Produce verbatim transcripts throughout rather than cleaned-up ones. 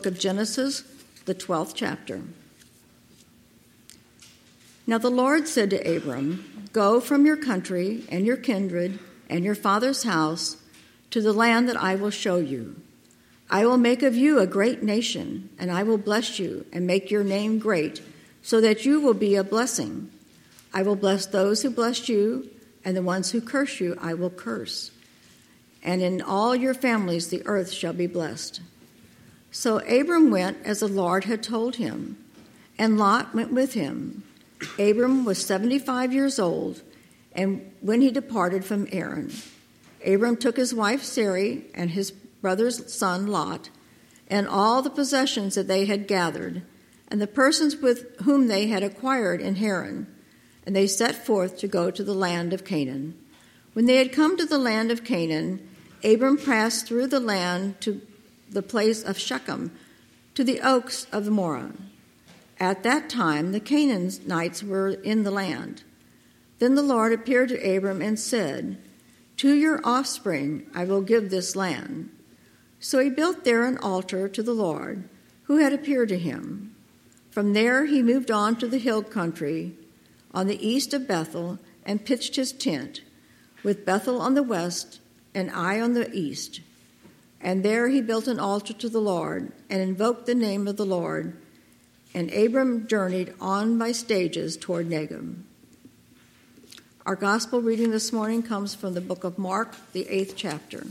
Of Genesis, the twelfth chapter. Now the Lord said to Abram, "Go from your country and your kindred and your father's house to the land that I will show you. I will make of you a great nation, and I will bless you and make your name great, so that you will be a blessing. I will bless those who bless you, and the ones who curse you I will curse. And in all your families the earth shall be blessed." So Abram went as the Lord had told him, and Lot went with him. Abram was seventy-five years old, and when he departed from Haran, Abram took his wife Sarai and his brother's son Lot, and all the possessions that they had gathered, and the persons with whom they had acquired in Haran, and they set forth to go to the land of Canaan. When they had come to the land of Canaan, Abram passed through the land to the place of Shechem, to the oaks of Moreh. At that time the Canaanites were in the land. Then the Lord appeared to Abram and said, "To your offspring I will give this land." So he built there an altar to the Lord, who had appeared to him. From there he moved on to the hill country on the east of Bethel and pitched his tent, with Bethel on the west and Ai on the east. And there he built an altar to the Lord and invoked the name of the Lord. And Abram journeyed on by stages toward Negeb. Our gospel reading this morning comes from the book of Mark, the eighth chapter.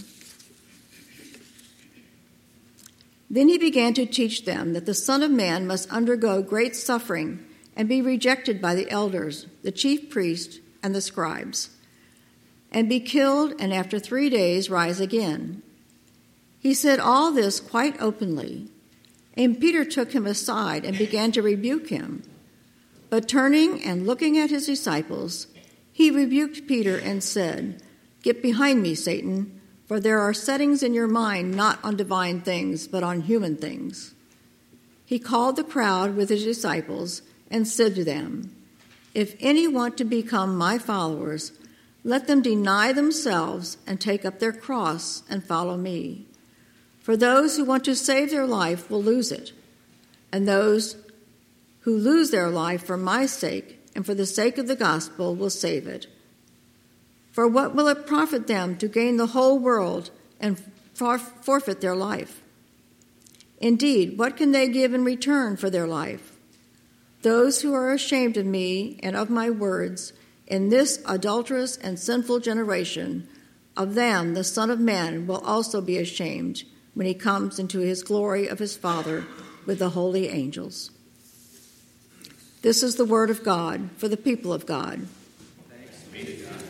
Then he began to teach them that the Son of Man must undergo great suffering and be rejected by the elders, the chief priests, and the scribes, and be killed, and after three days rise again. He said all this quite openly, and Peter took him aside and began to rebuke him. But turning and looking at his disciples, he rebuked Peter and said, "Get behind me, Satan, for there are settings in your mind not on divine things, but on human things." He called the crowd with his disciples and said to them, "If any want to become my followers, let them deny themselves and take up their cross and follow me. For those who want to save their life will lose it, and those who lose their life for my sake and for the sake of the gospel will save it. For what will it profit them to gain the whole world and forfeit their life? Indeed, what can they give in return for their life? Those who are ashamed of me and of my words in this adulterous and sinful generation, of them the Son of Man will also be ashamed when he comes into his glory of his Father with the holy angels." This is the word of God for the people of God. Thanks be to God.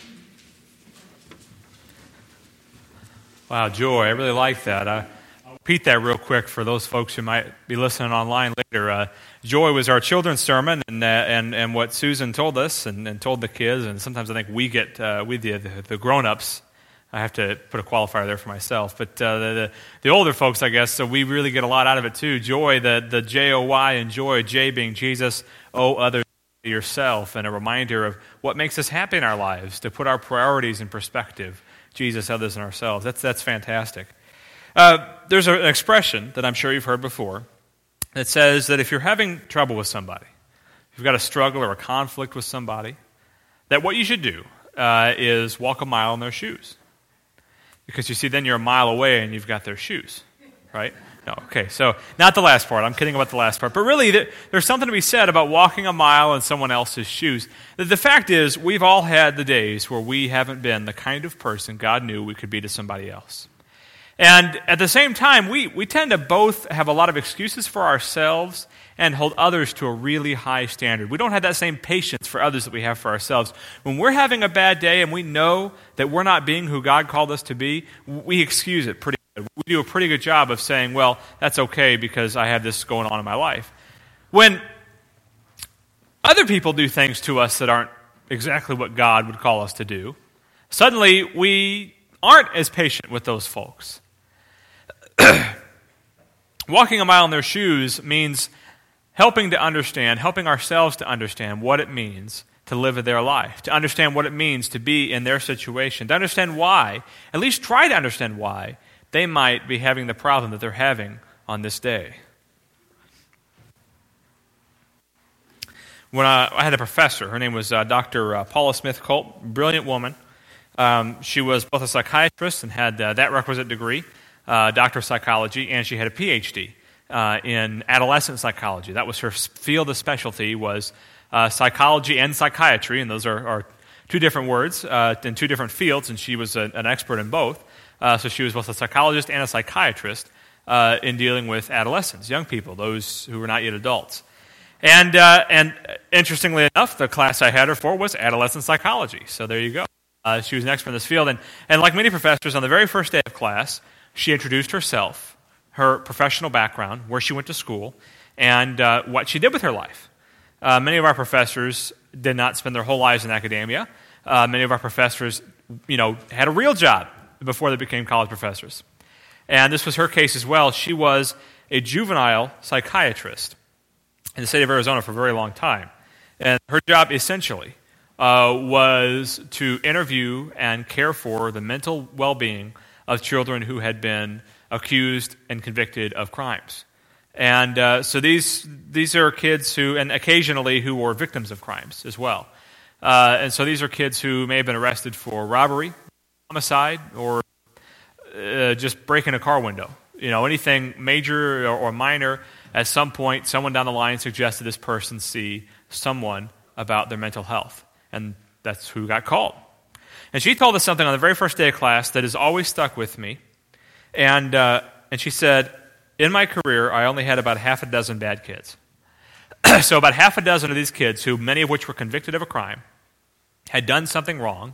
Wow, Joy, I really like that. I, I'll repeat that real quick for those folks who might be listening online later. Uh, Joy was our children's sermon, and uh, and and what Susan told us and, and told the kids, and sometimes I think we get, uh, we the, the, the grown-ups, I have to put a qualifier there for myself. But uh, the, the the older folks, I guess, so we really get a lot out of it too. Joy, the, the J O Y in joy, J being Jesus, O others, yourself, and a reminder of what makes us happy in our lives, to put our priorities in perspective. Jesus, others, and ourselves. That's, that's fantastic. Uh, there's an expression that I'm sure you've heard before that says that if you're having trouble with somebody, if you've got a struggle or a conflict with somebody, that what you should do uh, is walk a mile in their shoes. Because you see, then you're a mile away and you've got their shoes, right? No, okay, so not the last part. I'm kidding about the last part. But really, there's something to be said about walking a mile in someone else's shoes. The fact is, we've all had the days where we haven't been the kind of person God knew we could be to somebody else. And at the same time, we, we tend to both have a lot of excuses for ourselves and hold others to a really high standard. We don't have that same patience for others that we have for ourselves. When we're having a bad day and we know that we're not being who God called us to be, we excuse it pretty good. We do a pretty good job of saying, well, that's okay because I have this going on in my life. When other people do things to us that aren't exactly what God would call us to do, suddenly we aren't as patient with those folks. Walking a mile in their shoes means helping to understand, helping ourselves to understand what it means to live their life, to understand what it means to be in their situation, to understand why, at least try to understand why they might be having the problem that they're having on this day. When I, I had a professor, her name was uh, Doctor Uh, Paula Smith Colt, brilliant woman. Um, she was both a psychiatrist and had uh, that requisite degree, uh, doctor of psychology, and she had a P H D uh, in adolescent psychology. That was her field of specialty, was uh, psychology and psychiatry, and those are, are two different words uh, in two different fields, and she was a, an expert in both. Uh, so she was both a psychologist and a psychiatrist uh, in dealing with adolescents, young people, those who were not yet adults. And uh, and interestingly enough, the class I had her for was adolescent psychology. So there you go. Uh, she was an expert in this field. And, and like many professors, on the very first day of class, she introduced herself, her professional background, where she went to school, and uh, what she did with her life. Uh, many of our professors did not spend their whole lives in academia. Uh, many of our professors, you know, had a real job before they became college professors. And this was her case as well. She was a juvenile psychiatrist in the state of Arizona for a very long time. And her job essentially uh, was to interview and care for the mental well-being of children who had been accused and convicted of crimes. And uh, so these these are kids who, and occasionally who were victims of crimes as well. Uh, and so these are kids who may have been arrested for robbery, homicide, or uh, just breaking a car window. You know, anything major or, or minor. At some point, someone down the line suggested this person see someone about their mental health. And that's who got called. And she told us something on the very first day of class that has always stuck with me. And uh, and she said, in my career, I only had about half a dozen bad kids. So about half a dozen of these kids, who many of which were convicted of a crime, had done something wrong,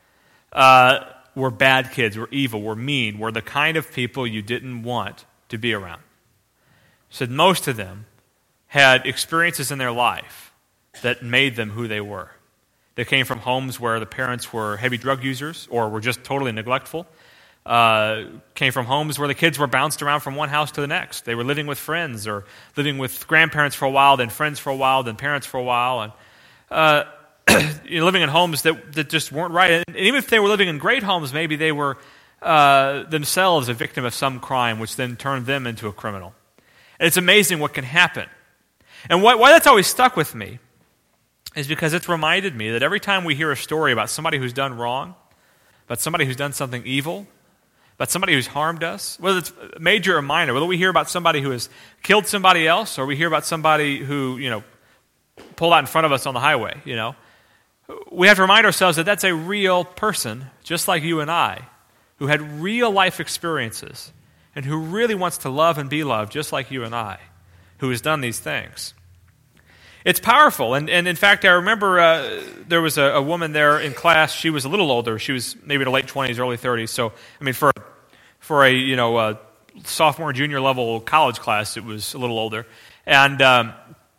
uh, were bad kids, were evil, were mean, were the kind of people you didn't want to be around. Said most of them had experiences in their life that made them who they were. They came from homes where the parents were heavy drug users or were just totally neglectful. Uh, came from homes where the kids were bounced around from one house to the next. They were living with friends or living with grandparents for a while, then friends for a while, then parents for a while, and uh, you know, living in homes that, that just weren't right. And even if they were living in great homes, maybe they were uh, themselves a victim of some crime, which then turned them into a criminal. And it's amazing what can happen. And why, why that's always stuck with me is because it's reminded me that every time we hear a story about somebody who's done wrong, about somebody who's done something evil, about somebody who's harmed us, whether it's major or minor, whether we hear about somebody who has killed somebody else or we hear about somebody who, you know, pulled out in front of us on the highway, you know, we have to remind ourselves that that's a real person, just like you and I, who had real life experiences and who really wants to love and be loved, just like you and I, who has done these things. It's powerful, and, and in fact, I remember uh, there was a, a woman there in class. She was a little older. She was maybe in her late twenties, early thirties. So, I mean, for for a you know a sophomore, junior level college class, it was a little older, and um,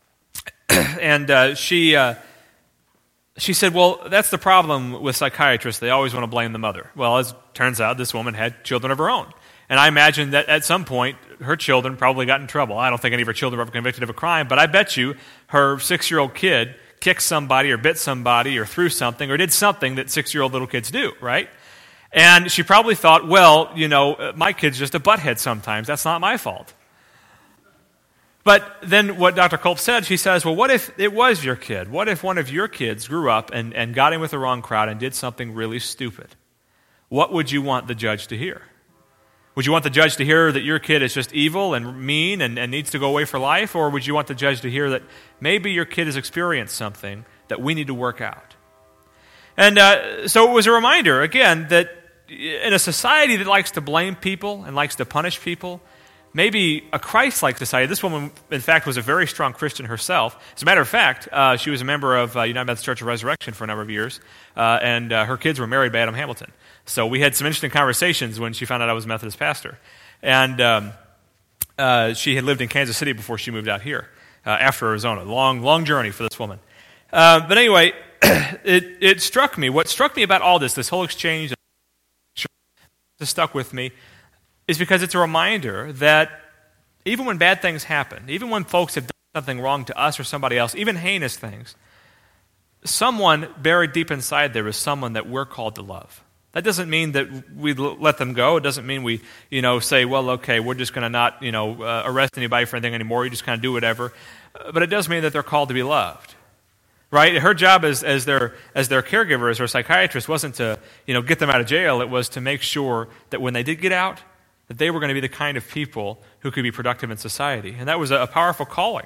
and uh, she uh, she said, "Well, that's the problem with psychiatrists. They always want to blame the mother." Well, as it turns out, this woman had children of her own. And I imagine that at some point, her children probably got in trouble. I don't think any of her children were ever convicted of a crime, but I bet you her six-year-old kid kicked somebody or bit somebody or threw something or did something that six-year-old little kids do, right? And she probably thought, well, you know, my kid's just a butthead sometimes. That's not my fault. But then what Doctor Culp said, she says, well, what if it was your kid? What if one of your kids grew up and, and got in with the wrong crowd and did something really stupid? What would you want the judge to hear? Would you want the judge to hear that your kid is just evil and mean and, and needs to go away for life? Or would you want the judge to hear that maybe your kid has experienced something that we need to work out? And uh, so it was a reminder, again, that in a society that likes to blame people and likes to punish people, maybe a Christ-like society. This woman, in fact, was a very strong Christian herself. As a matter of fact, uh, she was a member of uh, United Methodist Church of Resurrection for a number of years, uh, and uh, her kids were married by Adam Hamilton. So we had some interesting conversations when she found out I was a Methodist pastor. And um, uh, she had lived in Kansas City before she moved out here, uh, after Arizona. Long, long journey for this woman. Uh, but anyway, it, it struck me, what struck me about all this, this whole exchange that stuck with me, is because it's a reminder that even when bad things happen, even when folks have done something wrong to us or somebody else, even heinous things, someone buried deep inside there is someone that we're called to love. That doesn't mean that we let them go. It doesn't mean we, you know, say, well, okay, we're just going to not, you know, uh, arrest anybody for anything anymore. You just kind of do whatever. Uh, but it does mean that they're called to be loved, right? Her job as as their as their caregiver, as her psychiatrist, wasn't to, you know, get them out of jail. It was to make sure that when they did get out, that they were going to be the kind of people who could be productive in society, and that was a, a powerful calling.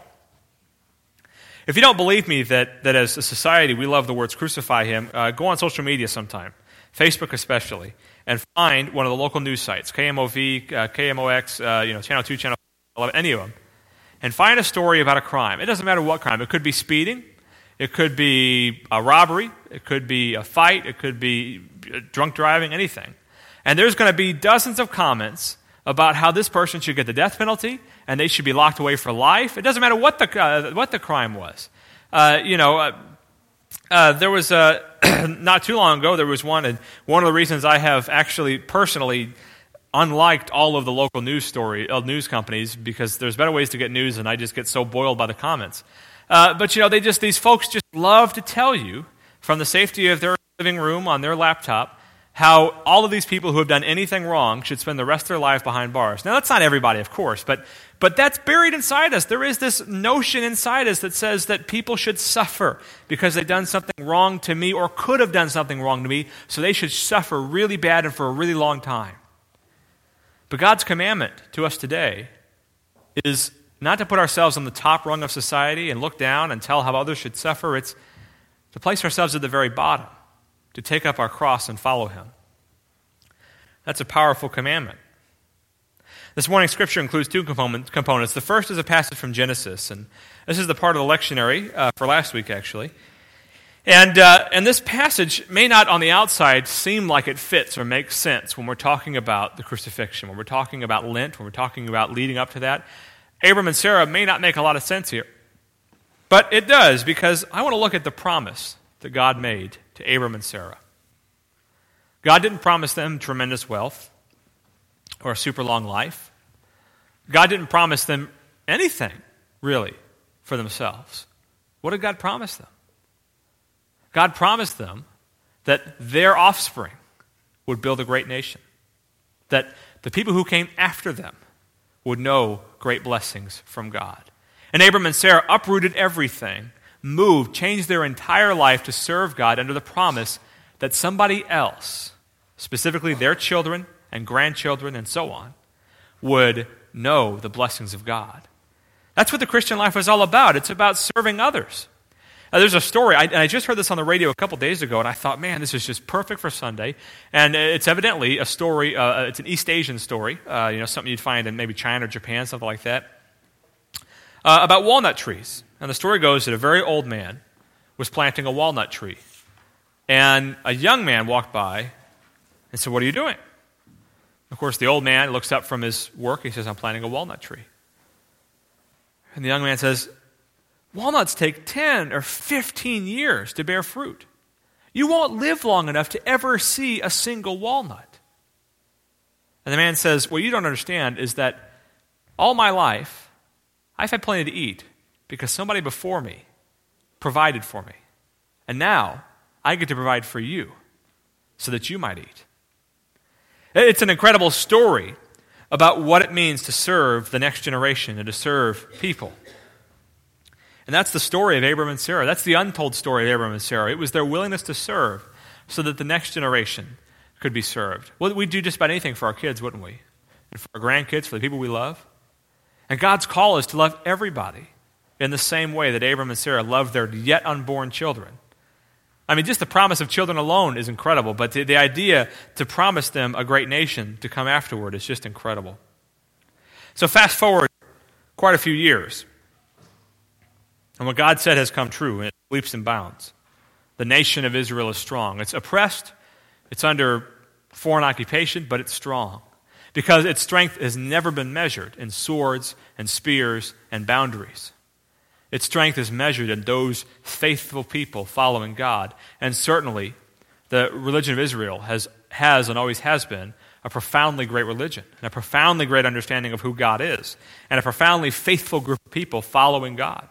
If you don't believe me that that as a society we love the words "crucify him," uh, go on social media sometime. Facebook especially, and find one of the local news sites, K M O V, uh, K M O X, uh, you know, Channel two, Channel eleven, any of them, and find a story about a crime. It doesn't matter what crime. It could be speeding. It could be a robbery. It could be a fight. It could be drunk driving, anything. And there's going to be dozens of comments about how this person should get the death penalty and they should be locked away for life. It doesn't matter what the, uh, what the crime was. Uh, you know, uh, uh, there was a... Not too long ago, there was one, and one of the reasons I have actually personally unliked all of the local news story uh, news companies, because there's better ways to get news, and I just get so boiled by the comments. Uh, but you know, they just these folks just love to tell you from the safety of their living room on their laptop how all of these people who have done anything wrong should spend the rest of their life behind bars. Now, that's not everybody, of course, but but that's buried inside us. There is this notion inside us that says that people should suffer because they've done something wrong to me or could have done something wrong to me, so they should suffer really bad and for a really long time. But God's commandment to us today is not to put ourselves on the top rung of society and look down and tell how others should suffer. It's to place ourselves at the very bottom, to take up our cross and follow him. That's a powerful commandment. This morning's scripture includes two components. The first is a passage from Genesis, and this is the part of the lectionary uh, for last week, actually. And uh, and this passage may not on the outside seem like it fits or makes sense when we're talking about the crucifixion, when we're talking about Lent, when we're talking about leading up to that. Abram and Sarah may not make a lot of sense here. But it does, because I want to look at the promise that God made to Abram and Sarah. God didn't promise them tremendous wealth or a super long life. God didn't promise them anything, really, for themselves. What did God promise them? God promised them that their offspring would build a great nation, that the people who came after them would know great blessings from God. And Abram and Sarah uprooted everything, moved, changed their entire life to serve God under the promise that somebody else, specifically their children and grandchildren and so on, would know the blessings of God. That's what the Christian life is all about. It's about serving others. Now, there's a story, I, and I just heard this on the radio a couple days ago, and I thought, man, this is just perfect for Sunday. And it's evidently a story, uh, it's an East Asian story, uh, you know, something you'd find in maybe China or Japan, something like that, uh, about walnut trees. And the story goes that a very old man was planting a walnut tree. And a young man walked by and said, "What are you doing?" Of course, the old man looks up from his work. He says, "I'm planting a walnut tree." And the young man says, "Walnuts take ten or fifteen years to bear fruit. You won't live long enough to ever see a single walnut." And the man says, "What you don't understand is that all my life, I've had plenty to eat because somebody before me provided for me. And now I get to provide for you so that you might eat." It's an incredible story about what it means to serve the next generation and to serve people. And that's the story of Abram and Sarah. That's the untold story of Abram and Sarah. It was their willingness to serve so that the next generation could be served. Well, we'd do just about anything for our kids, wouldn't we? And for our grandkids, for the people we love. And God's call is to love everybody in the same way that Abram and Sarah loved their yet unborn children. I mean, just the promise of children alone is incredible, but the, the idea to promise them a great nation to come afterward is just incredible. So fast forward quite a few years, and what God said has come true in leaps and bounds. The nation of Israel is strong. It's oppressed, it's under foreign occupation, but it's strong. Because its strength has never been measured in swords and spears and boundaries. Its strength is measured in those faithful people following God. And certainly, the religion of Israel has, has and always has been a profoundly great religion, and a profoundly great understanding of who God is, and a profoundly faithful group of people following God.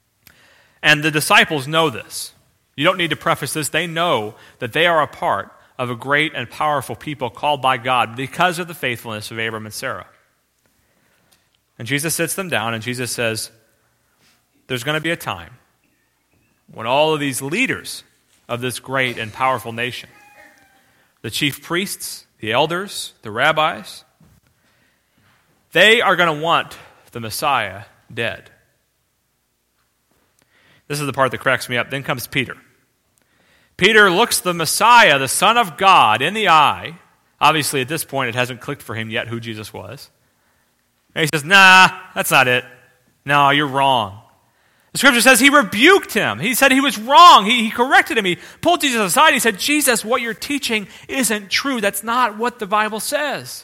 And the disciples know this. You don't need to preface this. They know that they are a part of a great and powerful people called by God because of the faithfulness of Abram and Sarah. And Jesus sits them down, and Jesus says, there's going to be a time when all of these leaders of this great and powerful nation, the chief priests, the elders, the rabbis, they are going to want the Messiah dead. This is the part that cracks me up. Then comes Peter. Peter looks the Messiah, the Son of God, in the eye. Obviously, at this point, it hasn't clicked for him yet who Jesus was. And he says, nah, that's not it. No, you're wrong. The scripture says he rebuked him. He said he was wrong. He, he corrected him. He pulled Jesus aside. He said, Jesus, what you're teaching isn't true. That's not what the Bible says.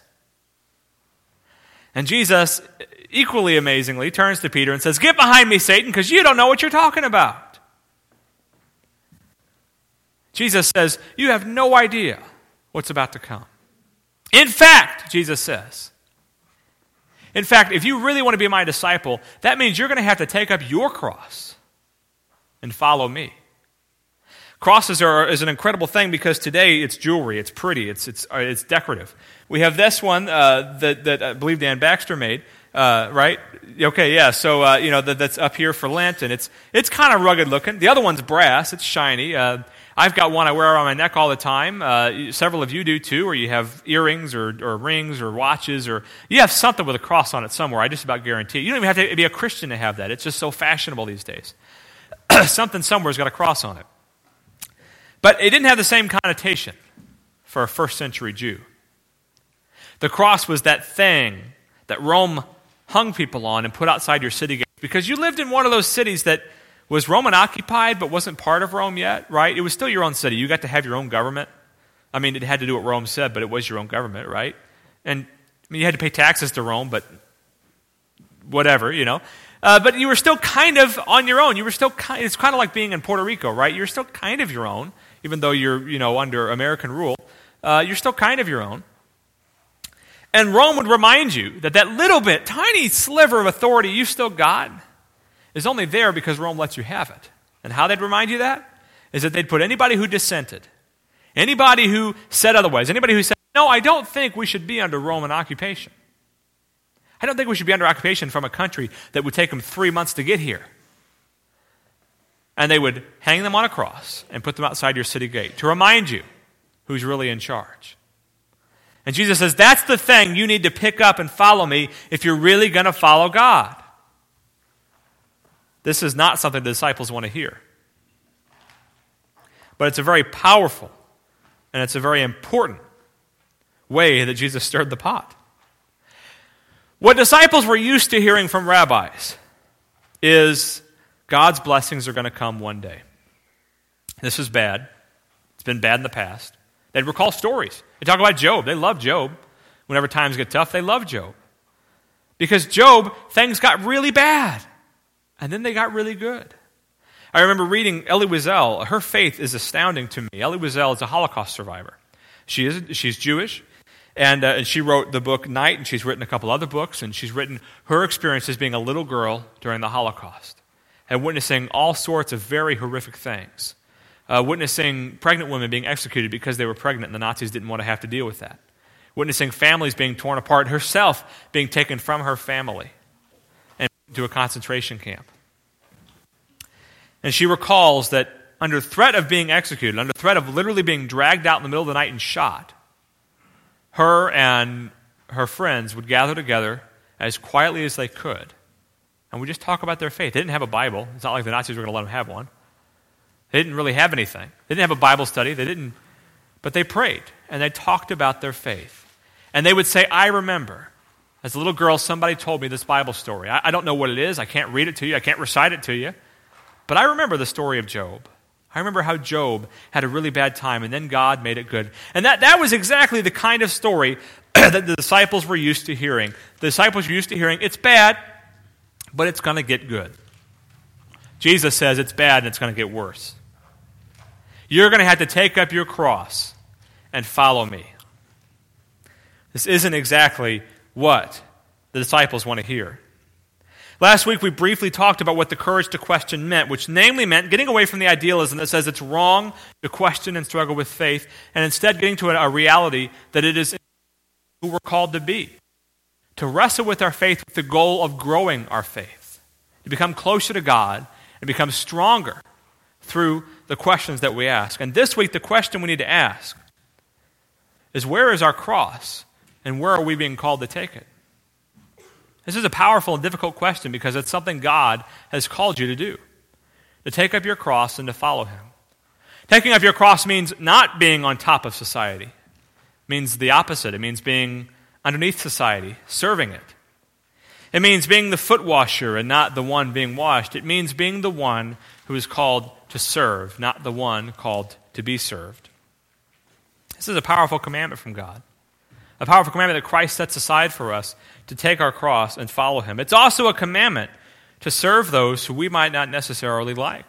And Jesus, equally amazingly, turns to Peter and says, get behind me, Satan, because you don't know what you're talking about. Jesus says, you have no idea what's about to come. In fact, Jesus says, in fact, if you really want to be my disciple, that means you're going to have to take up your cross and follow me. Crosses are is an incredible thing because today it's jewelry, it's pretty, it's it's uh, it's decorative. We have this one uh, that that I believe Dan Baxter made, uh, right? Okay, yeah. So uh, you know that, that's up here for Lent, and it's it's kind of rugged looking. The other one's brass; it's shiny. Uh, I've got one I wear around my neck all the time. Uh, several of you do too, or you have earrings or, or rings or watches, or you have something with a cross on it somewhere. I just about guarantee it. You don't even have to be a Christian to have that. It's just so fashionable these days. Something somewhere's got a cross on it. But it didn't have the same connotation for a first century Jew. The cross was that thing that Rome hung people on and put outside your city gates because you lived in one of those cities that was Roman occupied but wasn't part of Rome yet, right? It was still your own city. You got to have your own government. I mean, it had to do what Rome said, but it was your own government, right? And I mean, you had to pay taxes to Rome, but whatever, you know. Uh, but you were still kind of on your own. You were still kind, it's kind of like being in Puerto Rico, right? You're still kind of your own, even though you're, you know, under American rule. Uh, you're still kind of your own. And Rome would remind you that that little bit, tiny sliver of authority you still got is only there because Rome lets you have it. And how they'd remind you that is that they'd put anybody who dissented, anybody who said otherwise, anybody who said, no, I don't think we should be under Roman occupation. I don't think we should be under occupation from a country that would take them three months to get here. And they would hang them on a cross and put them outside your city gate to remind you who's really in charge. And Jesus says, that's the thing you need to pick up and follow me if you're really going to follow God. This is not something the disciples want to hear. But it's a very powerful and it's a very important way that Jesus stirred the pot. What disciples were used to hearing from rabbis is God's blessings are going to come one day. This is bad. It's been bad in the past. They'd recall stories. They talk about Job. They love Job. Whenever times get tough, they love Job. Because Job, things got really bad. And then they got really good. I remember reading Elie Wiesel. Her faith is astounding to me. Elie Wiesel is a Holocaust survivor. She is, she's Jewish. And, uh, and she wrote the book Night, and she's written a couple other books, and she's written her experience as being a little girl during the Holocaust and witnessing all sorts of very horrific things. Uh, witnessing pregnant women being executed because they were pregnant and the Nazis didn't want to have to deal with that. Witnessing families being torn apart, herself being taken from her family and to a concentration camp. And she recalls that under threat of being executed, under threat of literally being dragged out in the middle of the night and shot, her and her friends would gather together as quietly as they could and would just talk about their faith. They didn't have a Bible. It's not like the Nazis were going to let them have one. They didn't really have anything. They didn't have a Bible study. They didn't, but they prayed and they talked about their faith. And they would say, I remember, as a little girl, somebody told me this Bible story. I, I don't know what it is. I can't read it to you. I can't recite it to you. But I remember the story of Job. I remember how Job had a really bad time and then God made it good. And that, that was exactly the kind of story that the disciples were used to hearing. The disciples were used to hearing, it's bad, but it's going to get good. Jesus says it's bad and it's going to get worse. You're going to have to take up your cross and follow me. This isn't exactly what the disciples want to hear. Last week we briefly talked about what the courage to question meant, which namely meant getting away from the idealism that says it's wrong to question and struggle with faith, and instead getting to a reality that it is who we're called to be. To wrestle with our faith with the goal of growing our faith, to become closer to God and become stronger through the questions that we ask. And this week the question we need to ask is, where is our cross and where are we being called to take it? This is a powerful and difficult question because it's something God has called you to do, to take up your cross and to follow him. Taking up your cross means not being on top of society. It means the opposite. It means being underneath society, serving it. It means being the foot washer and not the one being washed. It means being the one who is called to serve, not the one called to be served. This is a powerful commandment from God. A powerful commandment that Christ sets aside for us to take our cross and follow him. It's also a commandment to serve those who we might not necessarily like.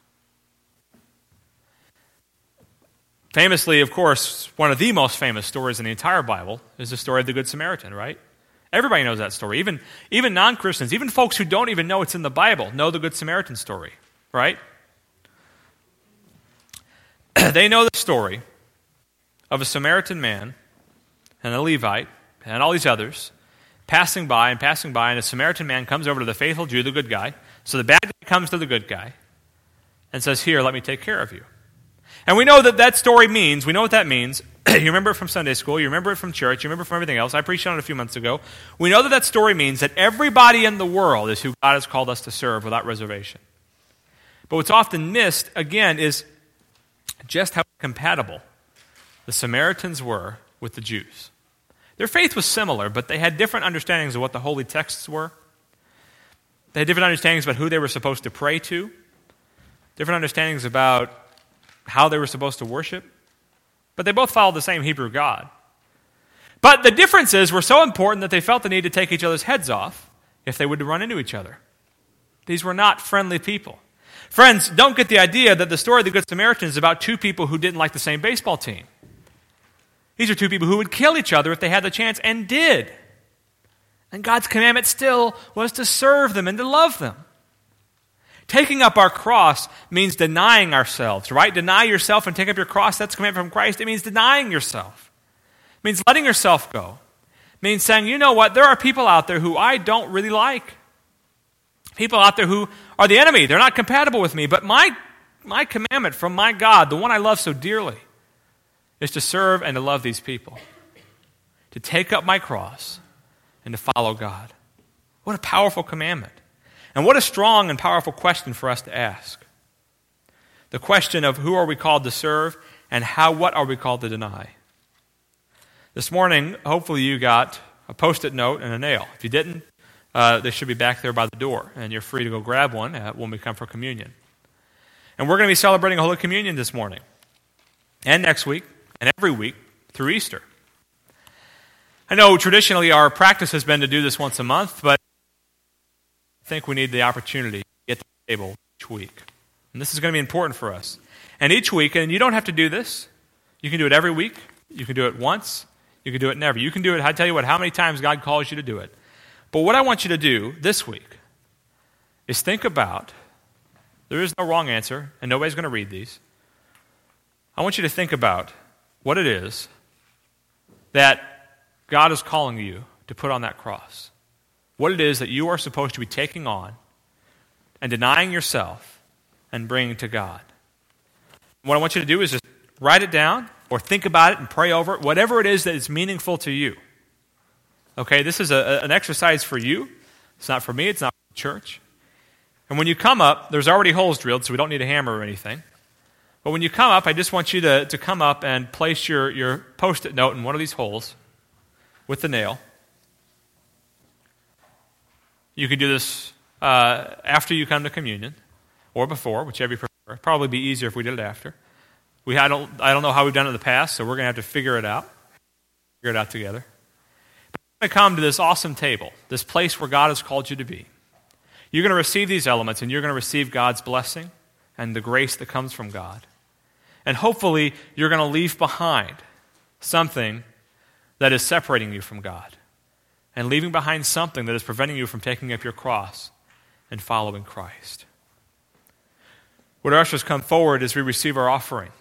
Famously, of course, one of the most famous stories in the entire Bible is the story of the Good Samaritan, right? Everybody knows that story. Even, even non-Christians, even folks who don't even know it's in the Bible, know the Good Samaritan story, right? They know the story of a Samaritan man and a Levite, and all these others, passing by and passing by, and a Samaritan man comes over to the faithful Jew, the good guy. So the bad guy comes to the good guy and says, "Here, let me take care of you." And we know that that story means, we know what that means. You remember it from Sunday school, you remember it from church, you remember it from everything else. I preached on it a few months ago. We know that that story means that everybody in the world is who God has called us to serve without reservation. But what's often missed, again, is just how compatible the Samaritans were with the Jews. Their faith was similar, but they had different understandings of what the holy texts were. They had different understandings about who they were supposed to pray to, different understandings about how they were supposed to worship, but they both followed the same Hebrew God. But the differences were so important that they felt the need to take each other's heads off if they would run into each other. These were not friendly people. Friends, don't get the idea that the story of the Good Samaritan is about two people who didn't like the same baseball team. These are two people who would kill each other if they had the chance, and did. And God's commandment still was to serve them and to love them. Taking up our cross means denying ourselves, right? Deny yourself and take up your cross. That's a commandment from Christ. It means denying yourself. It means letting yourself go. It means saying, you know what, there are people out there who I don't really like. People out there who are the enemy. They're not compatible with me. But my, my commandment from my God, the one I love so dearly, is to serve and to love these people, to take up my cross and to follow God. What a powerful commandment. And what a strong and powerful question for us to ask. The question of who are we called to serve and how, what are we called to deny? This morning, hopefully you got a Post-it note and a nail. If you didn't, uh, they should be back there by the door, and you're free to go grab one uh, when we come for communion. And we're going to be celebrating Holy Communion this morning and next week, and every week through Easter. I know traditionally our practice has been to do this once a month, but I think we need the opportunity to get to the table each week. And this is going to be important for us. And each week, and you don't have to do this, you can do it every week, you can do it once, you can do it never. You can do it, I tell you what, how many times God calls you to do it. But what I want you to do this week is think about, there is no wrong answer, and nobody's going to read these. I want you to think about what it is that God is calling you to put on that cross. What it is that you are supposed to be taking on and denying yourself and bringing to God. What I want you to do is just write it down or think about it and pray over it, whatever it is that is meaningful to you. Okay, this is a, an exercise for you. It's not for me, it's not for the church. And when you come up, there's already holes drilled, so we don't need a hammer or anything. But when you come up, I just want you to, to come up and place your, your Post-it note in one of these holes with the nail. You could do this uh, after you come to communion or before, whichever you prefer. It'd probably be easier if we did it after. We I don't I don't know how we've done it in the past, so we're going to have to figure it out. Figure it out together. But you're going to come to this awesome table, this place where God has called you to be. You're going to receive these elements, and you're going to receive God's blessing and the grace that comes from God. And hopefully, you're going to leave behind something that is separating you from God. and leaving behind something that is preventing you from taking up your cross and following Christ. Would our ushers come forward as we receive our offering?